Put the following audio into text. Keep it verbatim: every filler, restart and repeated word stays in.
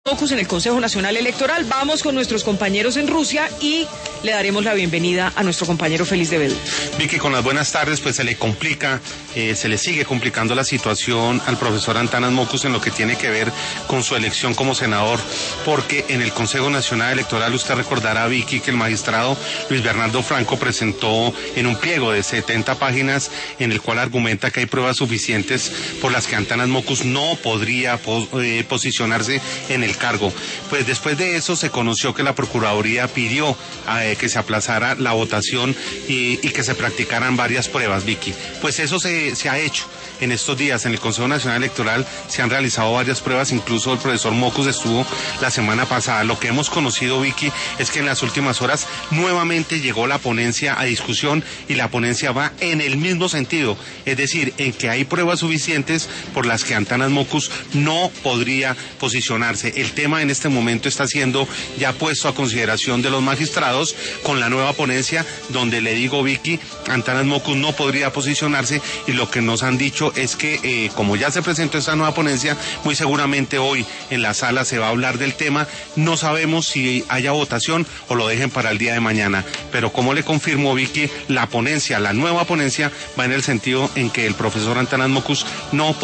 Mocus en el Consejo Nacional Electoral. Vamos con nuestros compañeros en Rusia y le daremos la bienvenida a nuestro compañero Félix de Bedú. Vicky, con las buenas tardes, pues se le complica, eh, se le sigue complicando la situación al profesor Antanas Mocus en lo que tiene que ver con su elección como senador, porque en el Consejo Nacional Electoral usted recordará, Vicky, que el magistrado Luis Bernardo Franco presentó en un pliego de setenta páginas en el cual argumenta que hay pruebas suficientes por las que Antanas Mocus no podría pos, eh, posicionarse en el cargo. Pues después de eso se conoció que la Procuraduría pidió eh, que se aplazara la votación y, y que se practicaran varias pruebas, Vicky. Pues eso se, se ha hecho en estos días. En el Consejo Nacional Electoral se han realizado varias pruebas, incluso el profesor Mocus estuvo la semana pasada. Lo que hemos conocido, Vicky, es que en las últimas horas nuevamente llegó la ponencia a discusión y la ponencia va en el mismo sentido, es decir, en que hay pruebas suficientes por las que Antanas Mocus no podría posicionarse. El tema en este momento está siendo ya puesto a consideración de los magistrados con la nueva ponencia, donde le digo, Vicky, Antanas Mocus no podría posicionarse, y lo que nos han dicho es que eh, como ya se presentó esta nueva ponencia, muy seguramente hoy en la sala se va a hablar del tema. No sabemos si haya votación o lo dejen para el día de mañana, pero como le confirmo, Vicky, la ponencia, la nueva ponencia va en el sentido en que el profesor Antanas Mocus no